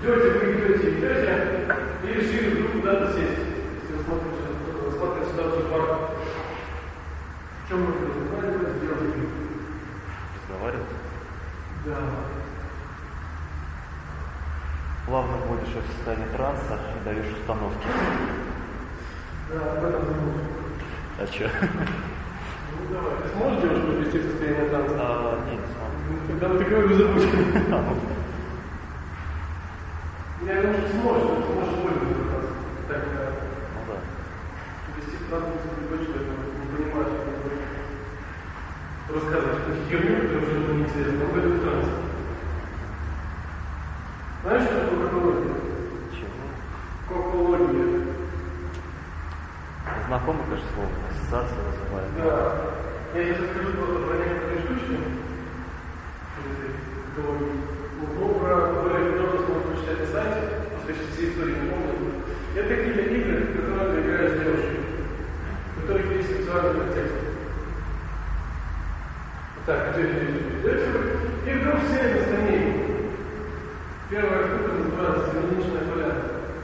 идете, и решили вдруг куда-то сесть. Если вы смотрите ситуацию в парке. В чем можно разговаривать, сделать? Разговаривать? Да. Плавно вводишь в состояние транса и даешь установки. Да, об этом забыл. А что? Ну давай. Ты сможешь девушку привести в состояние транса? Нет, не смогу. Когда ты говоришь, забудь. Я думаю, что сможешь пользоваться транса. Так, Ну да. вести в транс любой человек не понимает, что он рассказывать какую-то херню, которая уже ему неинтересна. Он говорит в трансе. Знаешь, что такое кокология? Чего? Кокология. Знакомо, конечно, слово. Ассоциация вызывает. Да. Я сейчас расскажу просто про некоторые штучки. Ну, про более подробно сможете почитать на сайте, потому что все истории не помню. Это какие-то игры, в которые ты играешь с девушкой, в которых есть сексуальный контекст. Так, идете, и вдруг все на скамейку. Первая штука называется земляничная поляна.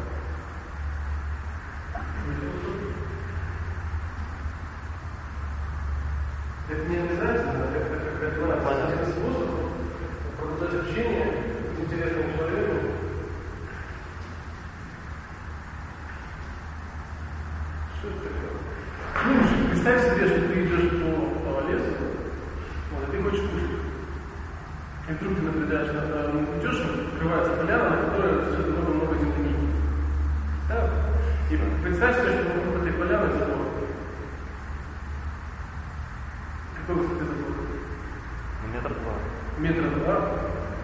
Это не обязательно, это один способ продолжать общение с интересным человеком. Что это такое? Ну, представь себе, что ты идешь по лесу, вот, и ты хочешь кушать. И вдруг ты наблюдаешь, идешь, открывается поляна, на которой растет много-много земляники. Да? И представь себе, что вокруг этой поляны забор. Какой высоты забор? Метр два. Метра два?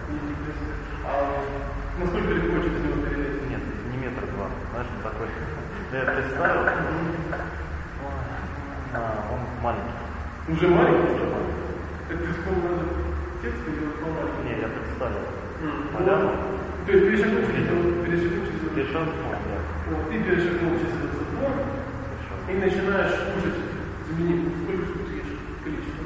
А насколько легко через него перелезть? Нет, не метр два. Знаешь, он такой. Я представил. Он маленький. Уже маленький? Уже маленький. Так ты вспомнил текст или он маленький? Не, я представил. Поляну? То есть перешагнул через забор? Перешагнул, да. Вот, ты перешагнул через этот забор и начинаешь кушать землянику. Сколько штук съешь? Количество?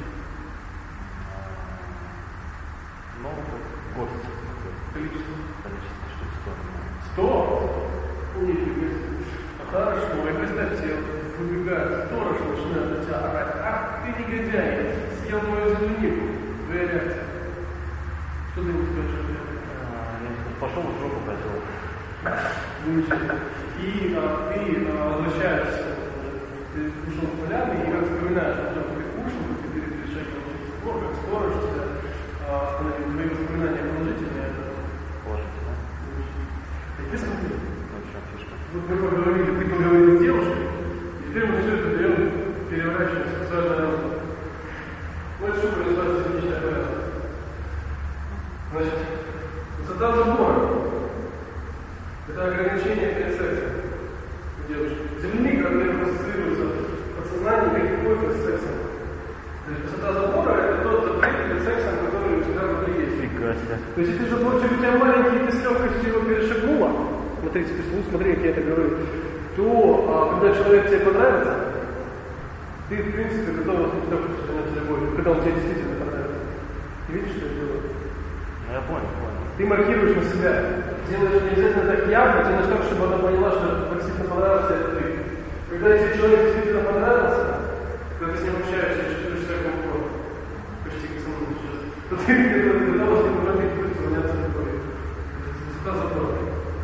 Ну, горсть. Количество? Количество штук 100. 100? Нифига себе. Хорошо, и представь себе, выбегает сторож, начинает на тебя орать. Ах, ты негодяй, съел мою землянику. Твоя реакция. Что ты ему скажешь? Пошел в жопу, хотел. Замечательно. И ты возвращаешься, ты ушел в поляну, и как вспоминаешь, что ты кушал, как ты перешагивал через забор, как сторож тебя остановил. Твои воспоминания положительные? Положительно. Ты смотри. Фишка. Вот мы поговорили, ты поговорил с девушкой, и теперь мы все это берем, переворачиваем в сексуальное разум. Вот что происходит с личной порядкой. Значит, высота забора – это ограничение перед сексом у девушки. Земляника, во-первых, ассоциируется в подсознании как любовь с сексом. То есть высота забора – это тот запрет перед сексом, который у тебя внутри есть. Фига себе. То есть если заборчик у тебя маленький, и ты с легкостью его перешагнула, смотрите, смотри, как я это говорю, то когда человек тебе понравится, ты, в принципе, готова с легкостью заняться любовью, когда он тебе действительно понравится. Ты видишь, что я делаю? Ну, я понял. Ты маркируешь на себя. Делаешь не обязательно так явно, делаешь так, чтобы она поняла, что действительно понравился это ты. Когда если человек действительно понравился, когда ты с ним общаешься, чувствуешь себя комфортно, почти как со мной сейчас, то ты готова с ним говорить, будет заняться любовью. Высота забора.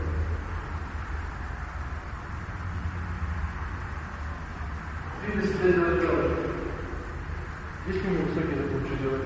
Ты для себя делаешь делаешь. Есть у него высокий закон, что делать?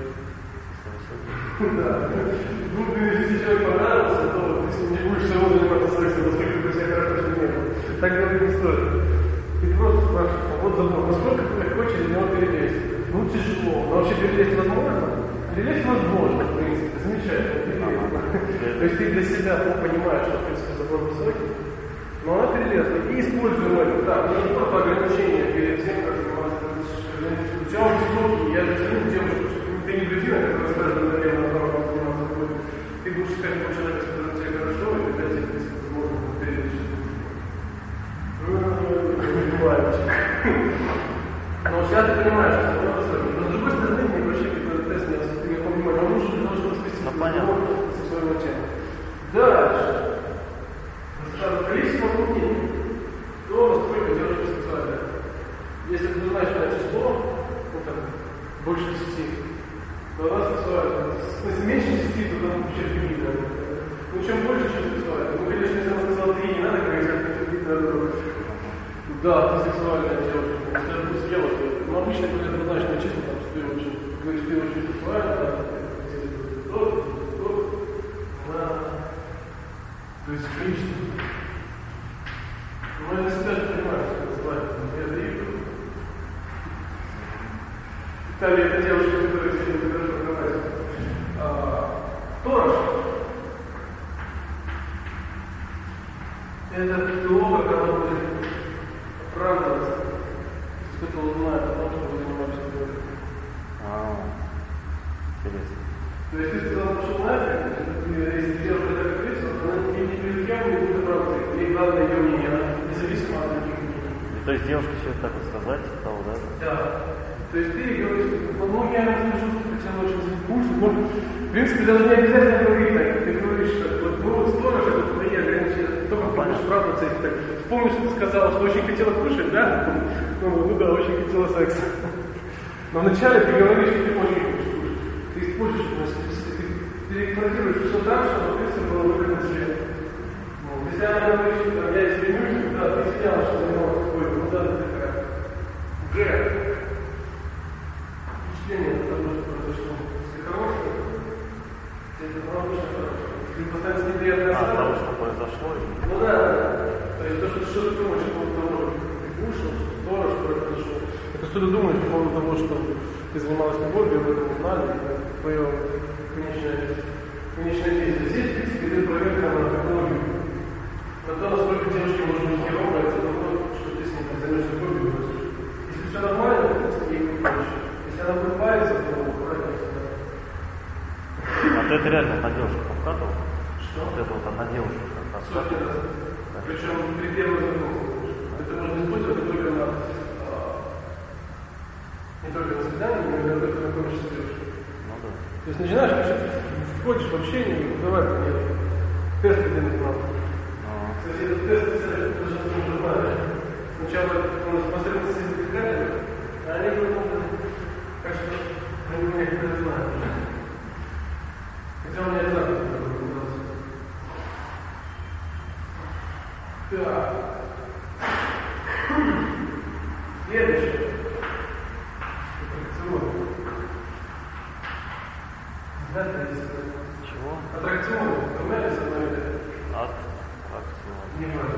Да. Ну, если человек понравился, то ты с ним не будешь все равно заниматься сексом, насколько ты себя хорошо что не было. Так говорить не стоит. Ты просто спрашиваешь, вот забор, насколько ты легко через него перелезть? Ну, тяжело. Но вообще перелезть возможно? Перелезть возможно, в принципе. Замечательно. То есть ты для себя понимаешь, что, в принципе, забор высокий, но она перелезла. И используем это. Так, ну не просто ограничение перед тем, как заниматься. У тебя он высокий, я же ценю девушку, что ты не людина, которая скажет, наверное, наоборот, заниматься тобой. Ты будешь искать того человека, с которым тебе хорошо, и тогда тебе, в принципе, возможно, перелезть. Но у тебя ты понимаешь, что это высокий. Но с другой стороны, мне вообще какой-то тест не понимаю, он нужен для того, чтобы спасти сексуальную тему. Дальше. чем больше, чем сексуально. Ну, конечно, если она сказала 3, не надо говорить, как это видно. Да, ты сексуальная девушка. Если я бы съела, то... Ну, обычно это однозначное число, потому что ты очень... Говоришь, ты очень сексуальна, да? То есть количество. Но я себя же понимаю, что это называется. Я даю. Италия это девушка, которая сидит хорошо говорит. Сторож. Это теолог, который будет оправдываться. Кто-то узнает о том, что вы занимаетесь делом. Интересно. То есть ты сказал, что нафиг, если девушка так говорится, то она ни перед кем не будет оправдываться. И главное ее мнение, она независимо от других мнений. То есть девушке все это так вот сказать, того, да? Да. То есть ты говоришь, ну я расскажу, что хотела очень звать пульс, но в принципе даже не обязательно говорить так. Ты говоришь, что вот, ну вот сторож, это твои ограничения, только будешь оправдываться, если так. Вспомни, что ты сказала, что очень хотела кушать, да? Ну да, очень хотела секса. Но вначале ты говоришь, что ты очень хочешь кушать. Ты используешь, ты переквадрируешь все так, чтобы принципе было выгодно себе. Если она говорит, что там, я извинюсь, да, ты сняла, что занималась какой-то, ну да, ты такая. Уже. Впечатление того, что произошло. Если хорошее, это правда, что хорошее. Если поставить неприятное самое. Того, что произошло. Ну да. То есть то, что ты думаешь по поводу того, что ты кушал, что сторож, что произошло. Это что ты думаешь по поводу того, что ты занималась любовью, об этом узнали, твое конечное действие. Здесь, в принципе, ты проверка на технологию. На то, насколько девушке может быть херово, это то, что ты с ней займешь любовью. Если все нормально, то ты с ней не хочешь. Если она улыбается, то правильно. А ты это реально на девушку обкатывал? Что? Вот это вот на девушку обкатывал. Сотни раз. Да. Причем при первом знакомстве. Это можно использовать не только на свидании, но и на только знакомишься с девушкой. Ну да. То есть начинаешь, входишь в общение, и давай мне тест один знал. Кстати, этот тест, ты даже не знаешь. Сначала у нас посредники сидят, а они потом, как что, они меня как-то знают уже. Хотя у меня одна так. Следующее. Аттракцион. Знаете, чего? Аттракцион. Знаете, со мной? Аттракцион. Не важно.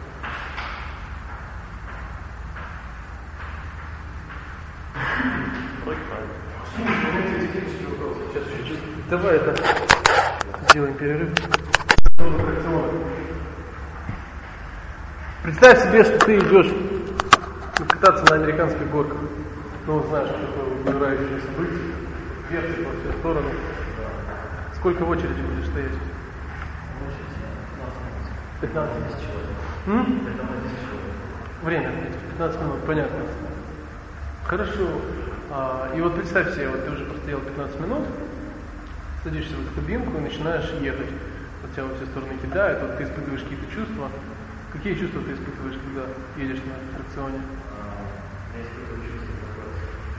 Слушай, у меня есть технический вопрос. Сейчас чуть-чуть. Давай это сделаем перерыв. Представь себе, что ты идешь кататься на американских горках. Ну, знаешь, что такое выбирающее событие. Верти по все стороны. Сколько в очереди будешь стоять? 15 человек. Время 15 минут, понятно. Хорошо. И вот представь себе, вот ты уже простоял 15 минут, садишься в эту кабинку и начинаешь ехать. Вот тебя во все стороны кидает, вот ты испытываешь какие-то чувства. Какие чувства ты испытываешь, когда едешь на аттракционе? Я испытываю чувство такое,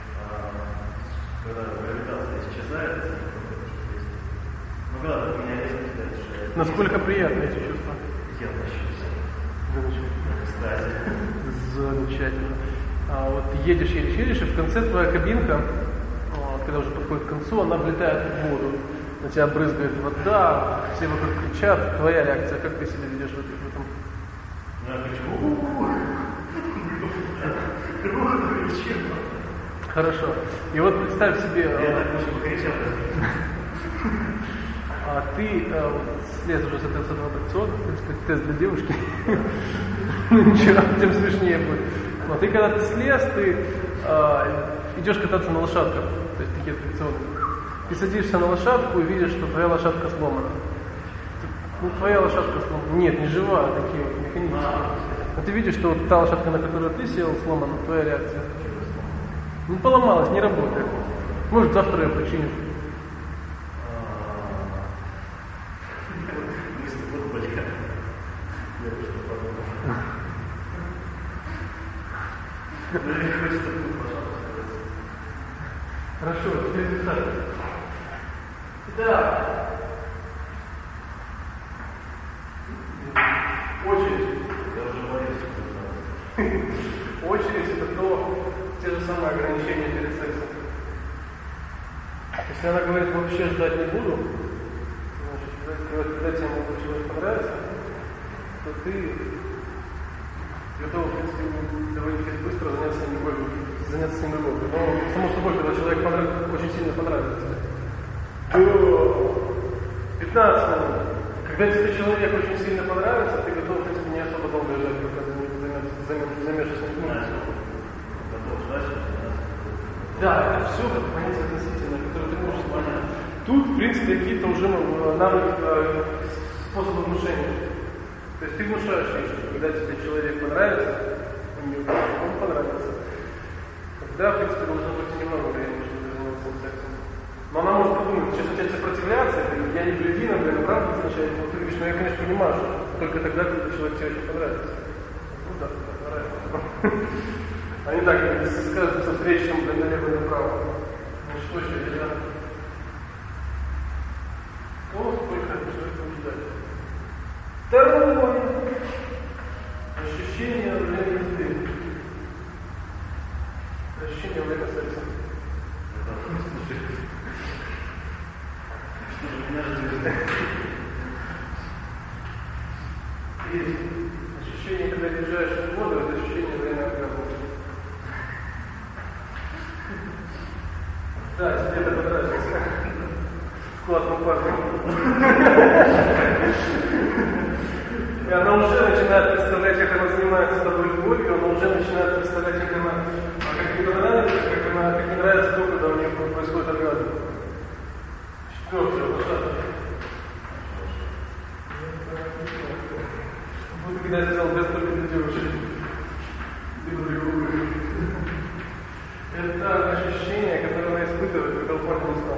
когда гравитация исчезает, ну когда у меня есть дальше. Насколько приятны эти чувства? Я тащусь. Замечательно. Замечательно. Вот едешь, и в конце твоя кабинка, когда уже подходит к концу, она влетает в воду. На тебя брызгает вода, все вокруг кричат. Твоя реакция, как ты себя ведешь в этом? Я кричу. Хорошо. И вот представь себе... Я так очень покричал. А ты слез уже с этого аттракциона, так сказать, тест для девушки. Ну ничего, тем смешнее будет. Но ты когда ты слез, ты идешь кататься на лошадках, то есть такие аттракционы. Ты садишься на лошадку и видишь, что твоя лошадка сломана. Ну, твоя лошадка сломана. Нет, не живая, а такие вот механические. Но ты видишь, что вот та лошадка, на которую ты сел, сломана, твоя реакция. Не поломалась, не работает. Может, завтра ее починишь. Хорошо, теперь представь. Итак, Очередь. Я уже боюсь. Очередь это те же самые ограничения перед сексом. Если она говорит, вообще ждать не буду, значит, когда тебе молодой человек понравится, то ты готов, в принципе, довольно быстро заняться с ним любовью. Но, само собой, когда человек очень сильно понравится тебе, то 15 минут. Когда тебе человек очень сильно понравится, ты готов, в принципе, не особо долго ждать, пока займешься с ним. Готов ждать, да, это все как понятие относительно, которое ты можешь понять. Тут, в принципе, какие-то уже способы внушения. То есть ты внушаешь ей, что когда тебе человек понравится, он понравится. Тогда, в принципе, должно быть немного времени, чтобы заниматься сексом. Но она может подумать, сейчас начать сопротивляться, я не бледина, правда означает, но ты говоришь, ну я, конечно, понимаю, что только тогда, когда человек тебе очень понравится. Ну да, понравится. А не так, как скажут со встречным налево и направо. Ну что еще, ребята? О, сколько это ждать. Второе. Ощущение во время еды. Ощущение во время секса. Что же меня ждет? Есть ощущение, когда держаешь воду, это ощущение во время оргазма. Да, тебе это понравилось. Классный парень. И она уже начинает представлять, как она занимается с тобой любовью, она уже начинает представлять, как она, как ей нравится, как ей нравится то, когда у нее происходит оргазм. Четвертое, лошадка. Вот когда я сказал, без только для девушек. Это ощущение, которое она испытывает, когда упорт не стал.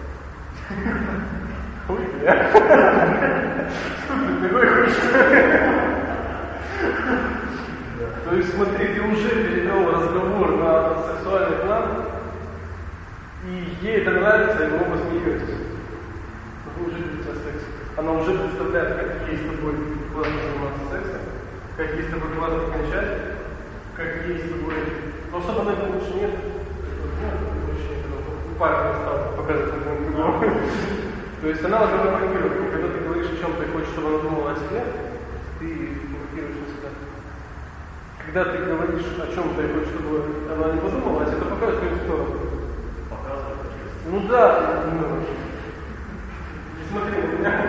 Ой, бля. Ты хочешь? То есть, смотри, ты уже перевел разговор на сексуальный план, и ей это нравится, и вы оба смеетесь. Вы уже видите о сексе. Она уже представляет, как ей с тобой классно заниматься сексом, как ей с тобой классно кончать, как ей с тобой... Но особо на это лучше нет. Парень стал показывать на другого. То есть она уже маркирует. Когда ты говоришь о чем ты хочешь, чтобы она думала о себе, ты маркируешь на себя. Когда ты говоришь о чем ты хочешь, чтобы она не подумала, это показывает в твою сторону. Показывает. Ну да, смотри, у меня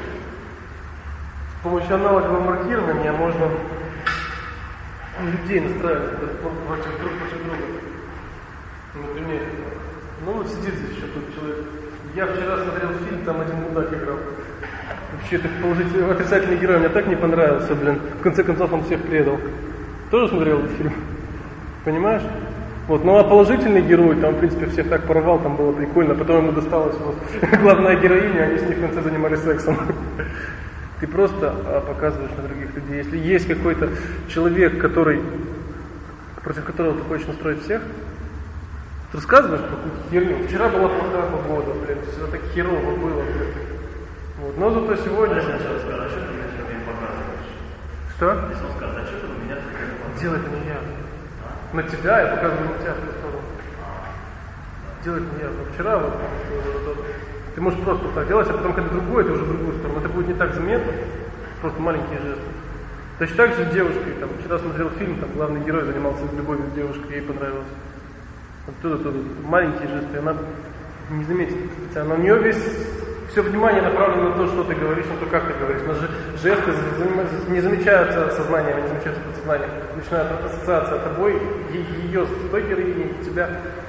с помощью аналогового маркирования можно людей настраивать против друга. Например, ну вот сидит здесь еще тут человек. Я вчера смотрел фильм, там один мудак играл. Вообще, так положительный, отрицательный герой мне так не понравился, блин. В конце концов, он всех предал. Тоже смотрел этот фильм? Понимаешь? Вот, ну а положительный герой, там, в принципе, всех так порвал, там было прикольно. Потом ему досталась вот главная героиня, они с ней в конце занимались сексом. Ты просто показываешь на других людей. Если есть какой-то человек, против которого ты хочешь настроить всех, ты рассказываешь какую-то херню. Вчера была плохая погода, блин, все так херово было, блин. Вот, но зато сегодня... Если он скажет, а что ты меня все время показываешь? Что? Если он скажет, а что ты меня все время показываешь? Делать не я. На тебя, я показываю на тебя в ту сторону. Делать не я. Но вчера вот, ты можешь просто так делать, а потом, когда другой, это уже в другую сторону. Это будет не так заметно, просто маленькие жесты. Точно так же с девушкой. Там, вчера смотрел фильм, там главный герой занимался любовью с девушкой, ей понравилось. Оттуда маленькие жесты, она не заметит специально. У нее все внимание направлено на то, что ты говоришь, на то, как ты говоришь. Но жесты не замечаются сознанием, не замечаются подсознанием. Начинает ассоциация тобой, ее с той героиней, тебя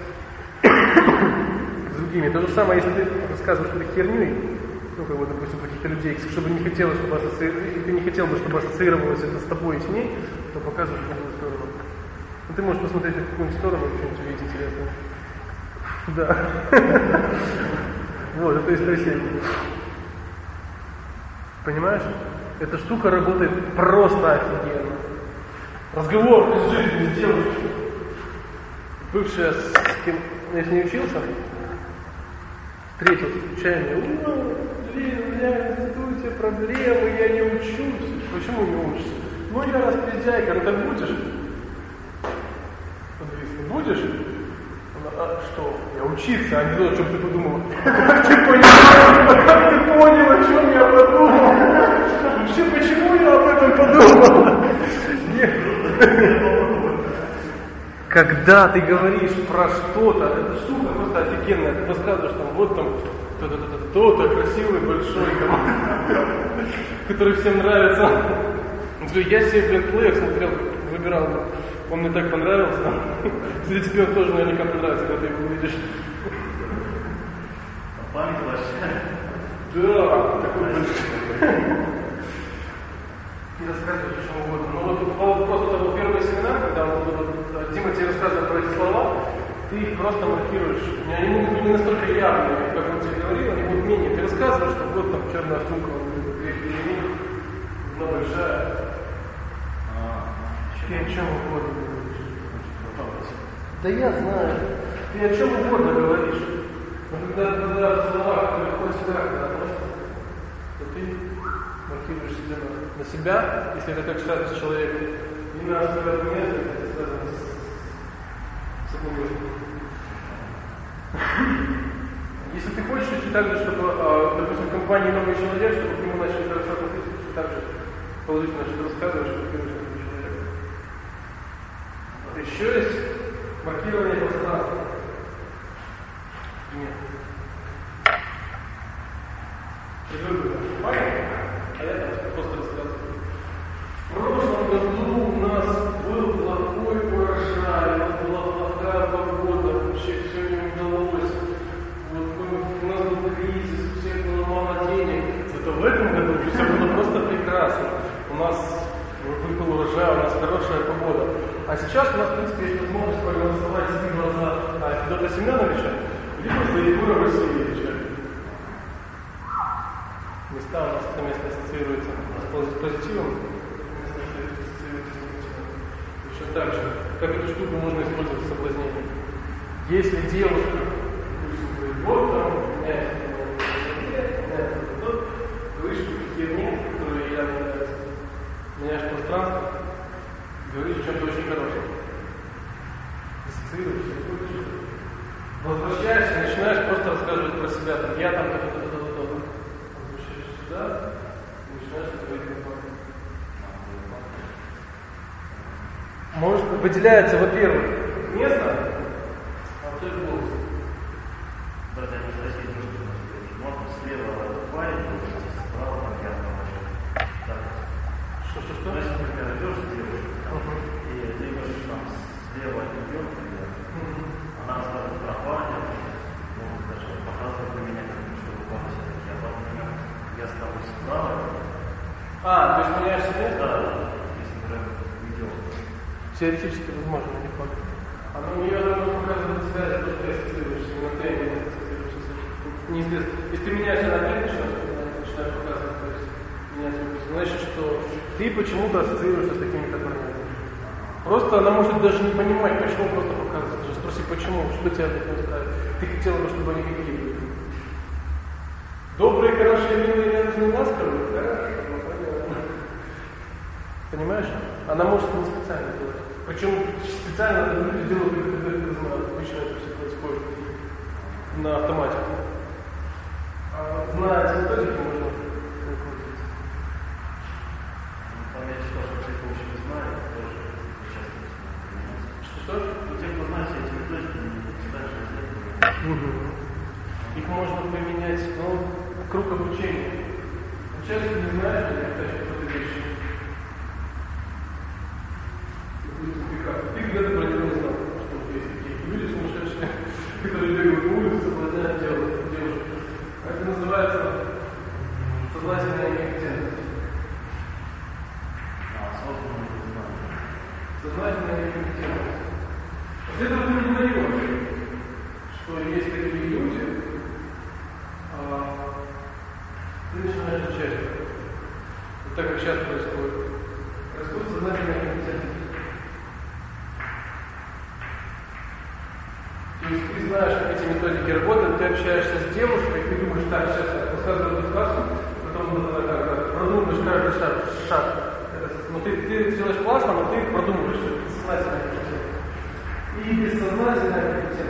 с другими. То же самое, если ты рассказываешь какую-то херню, ну, как бы, допустим, каких-то людей, чтобы не хотелось, чтобы ты не хотел бы, чтобы ассоциировалось это с тобой и с ней, то показываешь в другую сторону. Ну, ты можешь посмотреть в какую-нибудь сторону, что-нибудь увидеть интересное. Да. Вот, это истрясение. Понимаешь? Эта штука работает просто офигенно. Разговор с жизнью, с девушкой. Бывшая с кем, я с ней учился, встретился случайно. Блин, у меня в институте тебе проблемы, я не учусь. Почему не учишься? Ну я распиздяйка, ну так будешь? Будешь? А что? Я учиться, а не то, о чем ты подумала. Как ты понял, о чем я подумал? Вообще, почему я об этом подумал? Нет. Когда ты говоришь про что-то, эта штука просто офигенная, ты рассказываешь там, вот там, кто-то красивый, большой, который всем нравится. Я себе, плеер смотрел, выбирал, он мне так понравился. Если тебе он тоже наверняка понравится, когда ты его увидишь. Память большая. Да, такой большой. Не рассказывай, что угодно. Но вот по вопросу того первого семинара, когда Дима тебе рассказывал про эти слова, ты их просто маркируешь. Они могут быть не настолько явные, как он тебе говорил, они будут менее. Ты рассказываешь, что вот там черная сумка, но большая. Ты о чем угодно говоришь. Да я знаю. Ты о чем угодно говоришь. Но когда слова, которые хоть сюда, когда относятся, то ты маркируешь себя на себя, если это как связано с человеком, и на свое место, это связано с одним местом. Если ты хочешь, то так же, чтобы, допустим, в компании новый человек, чтобы к нему начали хорошо относиться, ты так же положительно что-то рассказываешь, чтобы ты начал новый человек. Еще есть маркирование пространства. Нет. А я там просто рассказываю. В прошлом году у нас был плохой урожай, у нас была плохая погода, вообще все не удалось. Вот, у нас был кризис, у всех было мало денег. Зато в этом году все было просто прекрасно. У нас выпал урожай, у нас хорошая погода. А сейчас у нас, в принципе, есть возможность проголосовать либо за Федота Семеновича, либо за Егора Васильевича. Места у нас это место ассоциируется с позитивом, место ассоциируется с негативом. Еще так же, как эту штуку можно использовать в соблазнении. Если девушка, допустим, говорит, вот там, у меня есть тот, говоришь какие-то херни, которые я не нравятся, меняешь пространство, говоришь о чем-то очень хорошем. Ассоциируешься, возвращаешься, начинаешь просто рассказывать про себя, там, я там, да, начинаешь говорить информацию. Может, выделяется, во-первых, место, а во-вторых, голос. Братья, не спросите, можно слева парень, справа там я положу. Что? Если, например, идешь с девушкой, и ты говоришь, там слева от нее, она рассказывает про парня, может даже показывает на меня, чтобы помнить, я помню. Я ставлю справа. То есть меняешься место? Да, если прям видео. Теоретически возможно, не факт. А у нее можно показывать связь, то, что ты ассоциируешься, именно ты не ассоциируешься. Неизвестно. Если ты меняешься на ты начинаешь показывать, то есть менять выпуск, значит, что ты почему-то ассоциируешься с такими, которые нет. Просто она может даже не понимать, почему просто показывать. Даже спроси, почему, что тебя так не устраивает. Ты хотела бы, чтобы они какие были. Добрые, хорошие, милые, нежные, ласковые, да? Понимаешь? Она может не специально делать. Причем специально люди делают, когда это знают. Обычно это все происходит на автомате. Зная эти методики, можно выкрутиться. Понять, что человек вообще не знает, тоже часто не знает. Что? У тех, кто знает все эти методики, не дальше Их можно поменять, круг обучения. Часто не знаешь, как что-то вещи. Ты где-то про него не знал, что есть такие люди сумасшедшие, которые бегают по улице, соблазняют девушек. Это называется сознательная некомпетентность. Сознательная некомпетентность. Если ты не узнаешь, что есть такие люди, ты начинаешь изучать. Вот так как сейчас происходит. Происходит сознательная некомпетентность. То есть ты знаешь, как эти методики работают, ты общаешься с девушкой, ты думаешь, так, сейчас я рассказываю эту сказку, потом буду так. шаг. Но ты делаешь классно, но ты продумываешь, что это сознательно. И бессознательно это.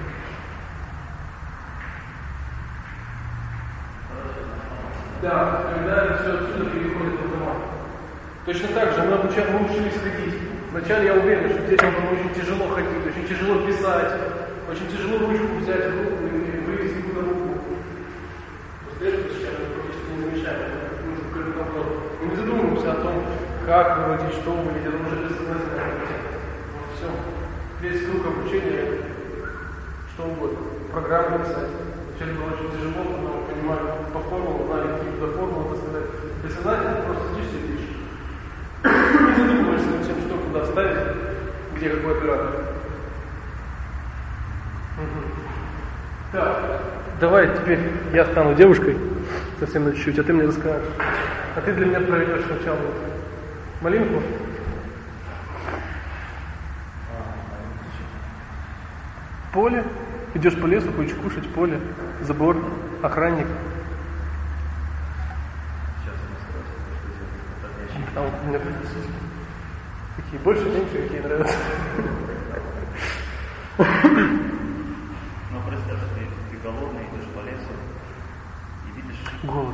Да, когда это все отсюда переходит в автомат. Точно так же мы учились ходить. Вначале я уверен, что детям было очень тяжело ходить, очень тяжело писать, очень тяжело ручку взять в руку и вывести куда руку. После этого сейчас мы практически не замечаем. Мы не задумываемся о том, как выводить, что выводить, это уже бессознательно. Вот все. Весь круг обучения, что угодно. Программу писать. Вначале было очень тяжело, но понимаю, по формулам, знали, какие туда формулы поставить. Бессознательно просто сидишь и пишешь. Не задумываешься над тем, что куда вставить, где какой оператор. Так, давай теперь я стану девушкой, совсем на чуть-чуть, а ты мне расскажешь. А ты для меня проведешь сначала малинку. Поле. Идешь по лесу, хочешь кушать, поле, забор, охранник. А вот у меня такие больше, меньше, какие нравятся. Ну, представь, что ты голодный, идешь по лесу и видишь... Голод.